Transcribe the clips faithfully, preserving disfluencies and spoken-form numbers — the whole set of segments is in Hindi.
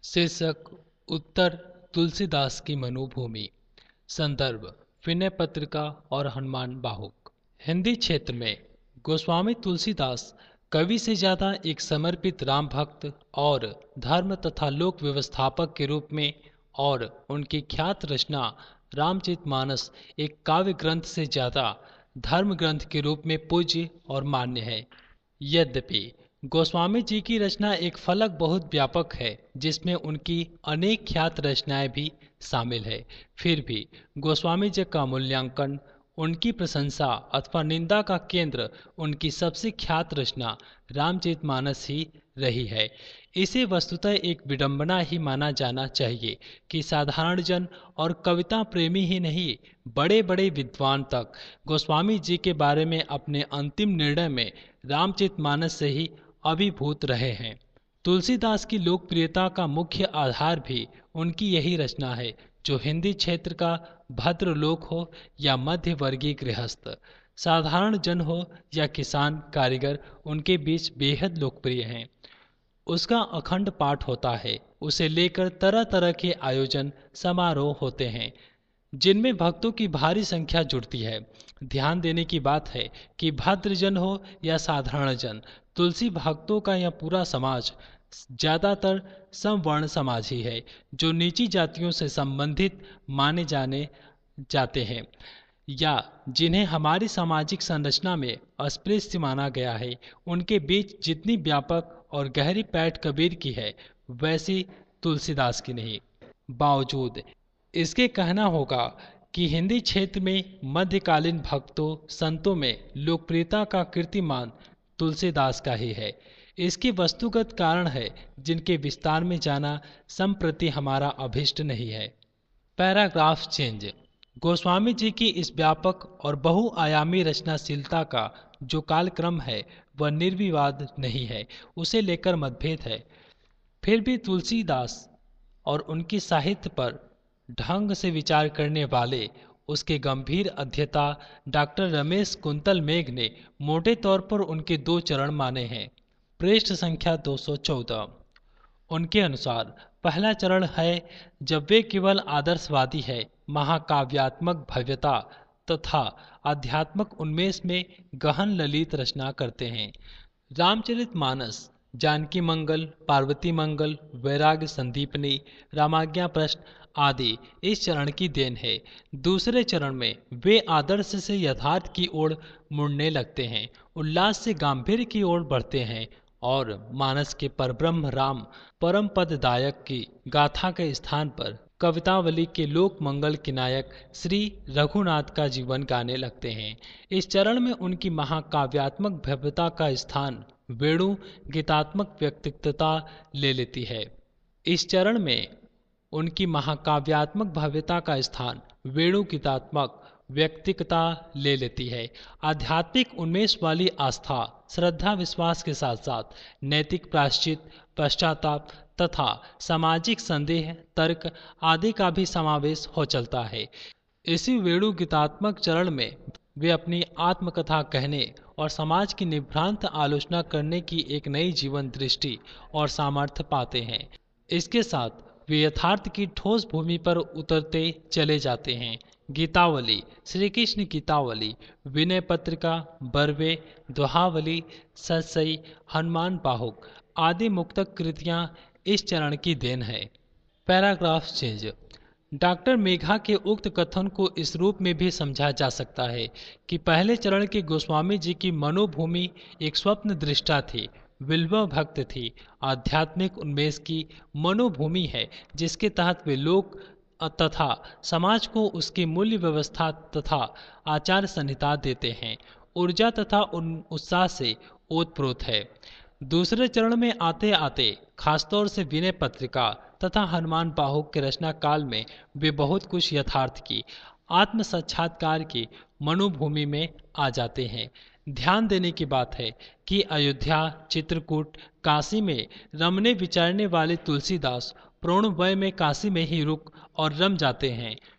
शीर्षक उत्तर तुलसीदास की मनोभूमि। संदर्भ विनय पत्रिका और हनुमान बाहुक। हिंदी क्षेत्र में गोस्वामी तुलसीदास कवि से ज्यादा एक समर्पित राम भक्त और धर्म तथा लोक व्यवस्थापक के रूप में और उनकी ख्यात रचना रामचरितमानस एक काव्य ग्रंथ से ज्यादा धर्म ग्रंथ के रूप में पूज्य और मान्य है। यद्यपि गोस्वामी जी की रचना एक फलक बहुत व्यापक है जिसमें उनकी अनेक ख्यात रचनाएं भी शामिल है, फिर भी गोस्वामी जी का मूल्यांकन, उनकी प्रशंसा अथवा निंदा का केंद्र उनकी सबसे ख्यात रचना रामचरितमानस ही रही है। इसे वस्तुतः एक विडंबना ही माना जाना चाहिए कि साधारण जन और कविता प्रेमी ही नहीं, बड़े बड़े विद्वान तक गोस्वामी जी के बारे में अपने अंतिम निर्णय में रामचरितमानस से ही अभिभूत रहे हैं। तुलसीदास की लोकप्रियता का मुख्य आधार भी उनकी यही रचना है, जो हिंदी क्षेत्र का भद्रलोक हो या मध्य वर्गीय गृहस्थ, साधारण जन हो या किसान कारीगर, उनके बीच बेहद लोकप्रिय हैं। उसका अखंड पाठ होता है, उसे लेकर तरह तरह के आयोजन समारोह होते हैं जिनमें भक्तों की भारी संख्या जुड़ती है। ध्यान देने की बात है कि भद्रजन हो या साधारण जन, तुलसी भक्तों का यह पूरा समाज ज्यादातर समवर्ण समाज ही है, जो नीची जातियों से संबंधित माने जाने जाते हैं या जिन्हें हमारी सामाजिक संरचना में अस्पृश्य माना गया है। उनके बीच जितनी व्यापक और गहरी पैठ कबीर की है, वैसी तुलसीदास की नहीं। बावजूद इसके कहना होगा कि हिंदी क्षेत्र में मध्यकालीन भक्तों संतों में लोकप्रियता का कीर्तिमान तुलसीदास का ही है। इसके वस्तुगत कारण है जिनके विस्तार में जाना संप्रति हमारा अभिष्ट नहीं है। Paragraph change. गोस्वामी जी की इस व्यापक और बहुआयामी रचनाशीलता का जो कालक्रम है वह निर्विवाद नहीं है, उसे लेकर मतभेद है। फिर भी तुलसीदास और उनकी साहित्य पर ढंग से विचार करने वाले उसके गंभीर अध्येता डॉक्टर रमेश कुंतल मेघ ने मोटे तौर पर उनके दो चरण माने हैं। पृष्ठ संख्या दो सौ चौदह। उनके अनुसार पहला चरण है जब वे केवल आदर्शवादी है, महाकाव्यात्मक भव्यता तथा आध्यात्मक उन्मेष में गहन ललित रचना करते हैं। रामचरितमानस, जानकी मंगल, पार्वती मंगल, वैराग्य संदीपनी, रामाज्ञा प्रश्न आदि इस चरण की देन है। दूसरे चरण में वे आदर्श से यथार्थ की ओर मुड़ने लगते हैं, उल्लास से गांधीर्य की ओर बढ़ते हैं और मानस के परब्रह्म राम परम पददायक की गाथा के स्थान पर कवितावली के लोक मंगल के नायक श्री रघुनाथ का जीवन गाने लगते हैं। इस चरण में उनकी महाकाव्यात्मक भव्यता का स्थान वेणु गीतात्मक व्यक्तित्वता ले लेती है। इस चरण में उनकी महाकाव्यात्मक भव्यता का स्थान वेणु गीतात्मक व्यक्तिकता ले लेती है। आध्यात्मिक उन्मेष वाली आस्था, श्रद्धा, विश्वास के साथ साथ नैतिक प्रायश्चित, पश्चाताप तथा सामाजिक संदेह, तर्क आदि का भी समावेश हो चलता है। इसी वेणु गीतात्मक चरण में वे अपनी आत्मकथा कहने और समाज की निभ्रांत आलोचना करने की एक नई जीवन दृष्टि और सामर्थ्य पाते हैं। इसके साथ वे यथार्थ की ठोस भूमि पर उतरते चले जाते हैं। गीतावली, श्री कृष्ण गीतावली, विनय पत्रिका, बरवे, दोहावली, सतसई, हनुमान बाहुक आदि मुक्तक कृतियां इस चरण की देन है। Paragraph change. डॉक्टर मेघा के उक्त कथन को इस रूप में भी समझा जा सकता है कि पहले चरण के गोस्वामी जी की मनोभूमि एक स्वप्न दृष्टा थी, विल्व भक्त थी, आध्यात्मिक उन्मेष की मनोभूमि है जिसके तहत वे लोक तथा समाज को उसकी मूल्य व्यवस्था तथा आचार संहिता देते हैं, ऊर्जा तथा उत्साह से ओतप्रोत है। दूसरे चरण में आते आते खासतौर से विनय पत्रिका तथा हनुमान बाहुक के रचना काल में वे बहुत कुछ यथार्थ की, आत्म साक्षात्कार की मनोभूमि में आ जाते हैं। ध्यान देने की बात है कि अयोध्या, चित्रकूट, काशी में रमने विचरने वाले तुलसीदास पूर्णवय में काशी में ही रुक और रम जाते हैं।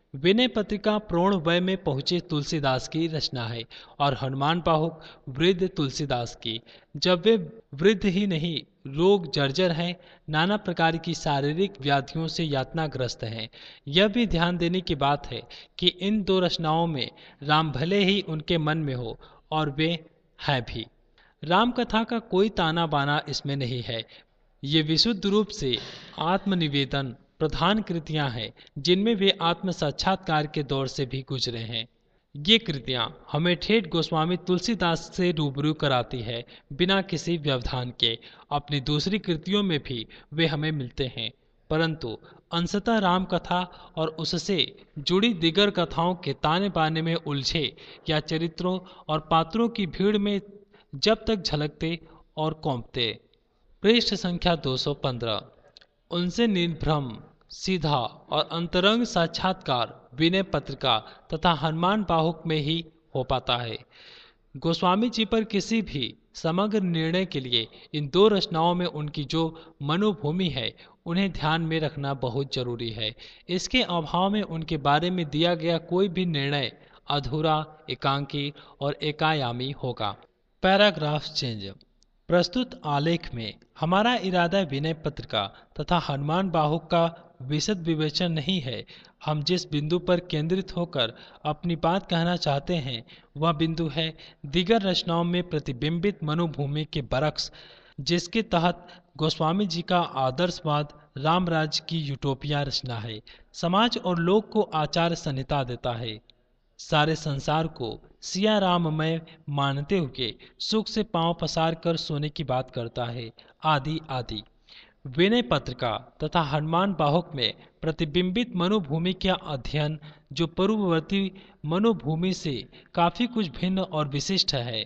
विनय पत्रिका प्रौढ़ वय में पहुंचे तुलसीदास की रचना है और हनुमान बाहुक वृद्ध तुलसीदास की। जब वे वृद्ध ही नहीं, रोग जर्जर हैं, नाना प्रकार की शारीरिक व्याधियों से यातनाग्रस्त हैं। यह भी ध्यान देने की बात है कि इन दो रचनाओं में राम भले ही उनके मन में हो, और वे हैं भी। राम कथा का कोई ताना बाना इसमें नहीं है। ये विशुद्ध रूप से आत्मनिवेदन प्रधान कृतियां हैं, जिनमें वे आत्म साक्षात्कार के दौर से भी गुजरे हैं। ये कृतियां हमें ठेठ गोस्वामी तुलसीदास से रूबरू कराती है, बिना किसी व्यवधान के। अपनी दूसरी कृतियों में भी वे हमें मिलते हैं, परंतु अंशतः राम कथा और उससे जुड़ी दिगर कथाओं के ताने बाने में उलझे या चरित्रों और पात्रों की भीड़ में जब तक झलकते और कौंपते। पृष्ठ संख्या दो सौ पंद्रह। उनसे निर्भ्रम, सीधा और अंतरंग साक्षात्कार विनय पत्रिका तथा हनुमान बाहुक में ही हो पाता है। गोस्वामी जी पर किसी भी समग्र निर्णय के लिए इन दो रचनाओं में उनकी जो मनोभूमि है, उन्हें ध्यान में रखना बहुत जरूरी है। इसके अभाव में उनके बारे में दिया गया कोई भी निर्णय अधूरा, एकांकी और एकायामी होगा। Paragraph change. प्रस्तुत आलेख में हमारा इरादा विनय पत्रिका तथा हनुमान बाहुक का विशद विवेचन नहीं है। हम जिस बिंदु पर केंद्रित होकर अपनी बात कहना चाहते हैं, वह बिंदु है दिगर रचनाओं में प्रतिबिंबित मनोभूमि के बरक्स, जिसके तहत गोस्वामी जी का आदर्शवाद राम राज्य की यूटोपिया रचना है। समाज और लोक को आचार संहिता देता है, सारे संसार को सिया राममय मानते हुए सुख से पांव पसार कर सोने की बात करता है, आदि आदि। विनय पत्रिका तथा हनुमान बाहुक में प्रतिबिंबित मनोभूमि का अध्ययन, जो पूर्ववर्ती मनोभूमि से काफी कुछ भिन्न और विशिष्ट है,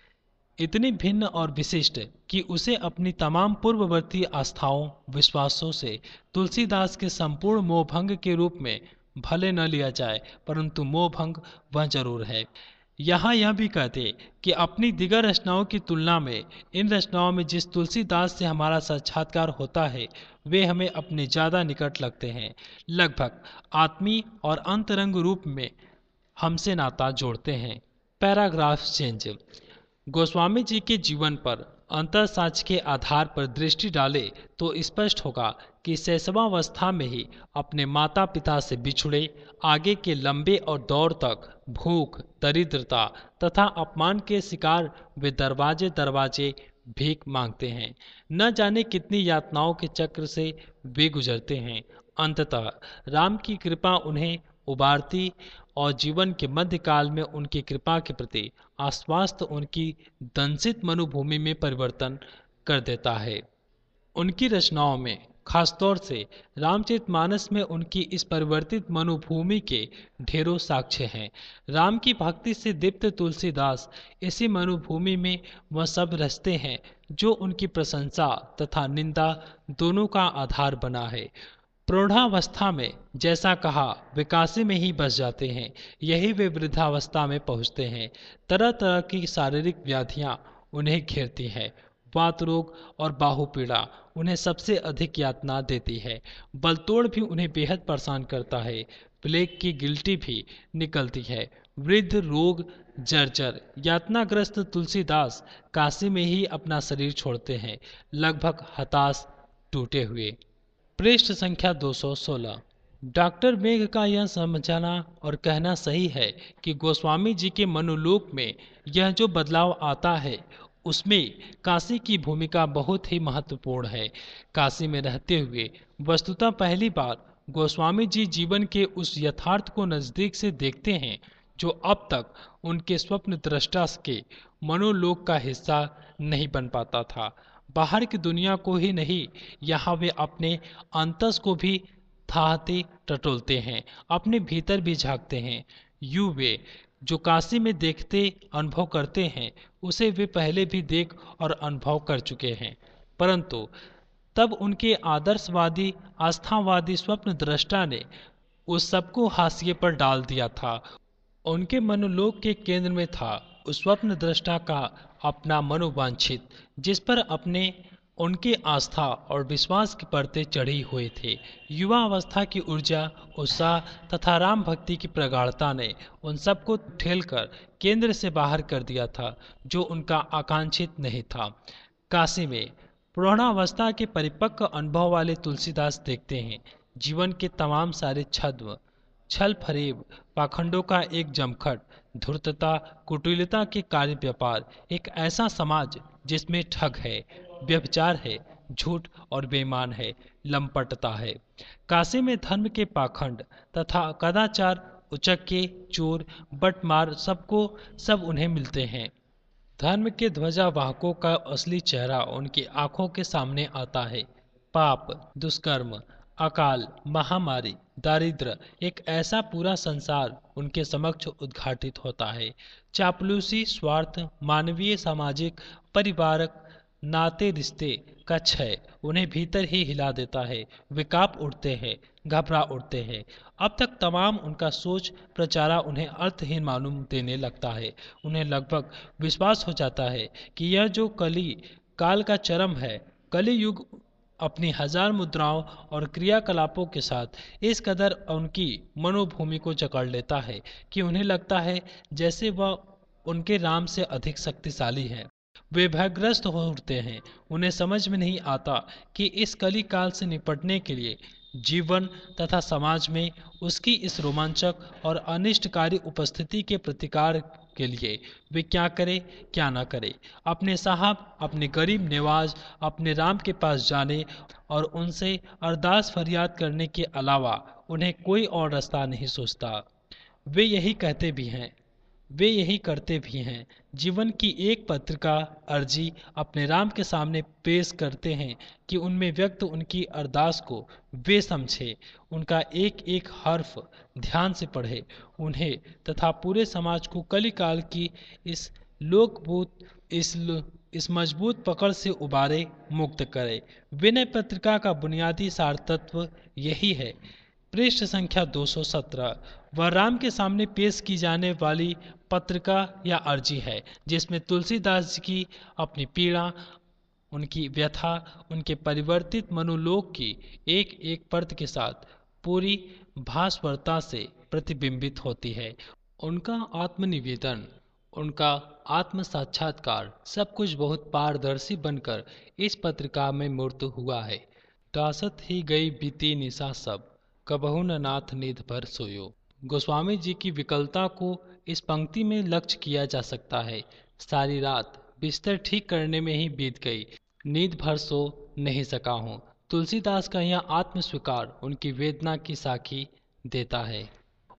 इतनी भिन्न और विशिष्ट कि उसे अपनी तमाम पूर्ववर्ती आस्थाओं विश्वासों से तुलसीदास के संपूर्ण मोहभंग के रूप में भले न लिया जाए, परंतु मोहभंग वह जरूर है। यहाँ यह भी कहते कि अपनी दिगर रचनाओं की तुलना में इन रचनाओं में जिस तुलसीदास से हमारा साक्षात्कार होता है, वे हमें अपने ज़्यादा निकट लगते हैं, लगभग आत्मीय और अंतरंग रूप में हमसे नाता जोड़ते हैं। Paragraph change. गोस्वामी जी के जीवन पर अंतरसाक्ष्य के आधार पर दृष्टि डाले तो स्पष्ट होगा कि शैशवावस्था में ही अपने माता पिता से बिछुड़े आगे के लंबे और दौर तक भूख, दरिद्रता तथा अपमान के शिकार वे दरवाजे दरवाजे भीख मांगते हैं। न जाने कितनी यातनाओं के चक्र से वे गुजरते हैं। अंततः राम की कृपा उन्हें उबारती और जीवन के मध्यकाल में उनकी कृपा के प्रति आश्वस्त उनकी दंसित मनोभूमि में परिवर्तन कर देता है। उनकी रचनाओं में खासतौर से रामचरितमानस में उनकी इस परिवर्तित मनोभूमि के ढेरों साक्ष्य हैं। राम की भक्ति से दीप्त तुलसीदास इसी मनोभूमि में वह सब रचते हैं जो उनकी प्रशंसा तथा निंदा दोनों का आधार बना है। प्रौढ़ावस्था में जैसा कहा वे काशी में ही बस जाते हैं, यही वे वृद्धावस्था में पहुंचते हैं। तरह तरह की शारीरिक व्याधियां उन्हें घेरती हैं। वात रोग और बाहुपीड़ा उन्हें सबसे अधिक यातना देती है। बलतोड़ भी उन्हें बेहद परेशान करता है। प्लेग की गिल्टी भी निकलती है। वृद्ध, रोग जर्जर, यातनाग्रस्त तुलसीदास काशी में ही अपना शरीर छोड़ते हैं, लगभग हताश, टूटे हुए। पृष्ठ संख्या दो सौ सोलह। डॉक्टर मेघ का यह समझना और कहना सही है कि गोस्वामी जी के मनोलोक में यह जो बदलाव आता है, उसमें काशी की भूमिका बहुत ही महत्वपूर्ण है। काशी में रहते हुए वस्तुतः पहली बार गोस्वामी जी जीवन के उस यथार्थ को नजदीक से देखते हैं जो अब तक उनके स्वप्न दृष्टा के मनोलोक का हिस्सा नहीं बन पाता था। बाहर की दुनिया को ही नहीं, यहाँ वे अपने अंतस को भी थाहते टटोलते हैं, अपने भीतर भी झांकते हैं। यूं वे जो काशी में देखते अनुभव करते हैं, उसे वे पहले भी देख और अनुभव कर चुके हैं, परंतु तब उनके आदर्शवादी आस्थावादी स्वप्न दृष्टा ने उस सबको हाशिए पर डाल दिया था। उनके मनोलोक के केंद्र में था उस स्वप्न दृष्टा का अपना मनोवांछित, जिस पर अपने उनकी आस्था और विश्वास की परतें चढ़ी हुई थी। युवा अवस्था की ऊर्जा, उत्साह तथा राम भक्ति की प्रगाढ़ता ने उन सबको ठेलकर केंद्र से बाहर कर दिया था, जो उनका आकांक्षित नहीं था। काशी में प्रौढ़ावस्था के परिपक्व अनुभव वाले तुलसीदास देखते हैं जीवन के तमाम सारे छद्म, छल फरेब, पाखंडों का एक जमखट, धूर्तता, कुटिलता के कार्य व्यापार, एक ऐसा समाज जिसमें ठग है, व्यभिचार है, झूठ और बेईमान है, लंपटता है। काशी में धर्म के पाखंड तथा कदाचार, उचक्के, चोर, बटमार सबको सब उन्हें मिलते हैं। धर्म के ध्वजावाहकों का असली चेहरा उनकी आंखों के सामने आता है। पाप, दुष्कर्म, अकाल, महामारी, दारिद्र्य, एक ऐसा पूरा संसार उनके समक्ष उद्घाटित होता है। चापलूसी, स्वार्थ, मानवीय, सामाजिक, परिवारक, नाते रिश्ते का क्षय उन्हें भीतर ही हिला देता है। वे कांप उठते हैं, घबरा उठते हैं। अब तक तमाम उनका सोच प्रचारा उन्हें अर्थहीन मालूम देने लगता है। उन्हें लगभग विश्वास हो जाता है कि यह जो कली काल का चरम है, कली युग अपनी हजार मुद्राओं और क्रियाकलापों के साथ इस कदर उनकी मनोभूमि को जकड़ लेता है कि उन्हें लगता है जैसे वह उनके राम से अधिक शक्तिशाली है। वे भयग्रस्त हो उठते हैं। उन्हें समझ में नहीं आता कि इस कली काल से निपटने के लिए जीवन तथा समाज में उसकी इस रोमांचक और अनिष्टकारी उपस्थिति के प्रतिकार के लिए वे क्या करें क्या ना करें। अपने साहब, अपने गरीब नेवाज, अपने राम के पास जाने और उनसे अरदास फरियाद करने के अलावा उन्हें कोई और रास्ता नहीं सोचता। वे यही कहते भी हैं, वे यही करते भी हैं। जीवन की एक पत्रिका अर्जी अपने राम के सामने पेश करते हैं कि उनमें व्यक्त उनकी अरदास को वे समझे, उनका एक एक हर्फ ध्यान से पढ़े, उन्हें तथा पूरे समाज को कलिकाल की इस लोकभूत इस इस मजबूत पकड़ से उबारे, मुक्त करे। विनय पत्रिका का बुनियादी सार तत्व यही है। पृष्ठ संख्या दो सौ सत्रह वह राम के सामने पेश की जाने वाली पत्रिका या अर्जी है, जिसमें तुलसीदास जी की अपनी पीड़ा, उनकी व्यथा, उनके परिवर्तित मनोलोक की एक एक परत के साथ पूरी भास्वरता से प्रतिबिंबित होती है। उनका आत्मनिवेदन, उनका आत्म साक्षात्कार सब कुछ बहुत पारदर्शी बनकर इस पत्रिका में मूर्त हुआ है। दासत ही गई बीती निशा सब, कबहु न नाथ निध भर सोयो। गोस्वामी जी की विकलता को इस पंक्ति में लक्ष्य किया जा सकता है। सारी रात बिस्तर ठीक करने में ही बीत गई, नींद भर सो नहीं सका हूँ। तुलसीदास का यह आत्म स्वीकार उनकी वेदना की साखी देता है।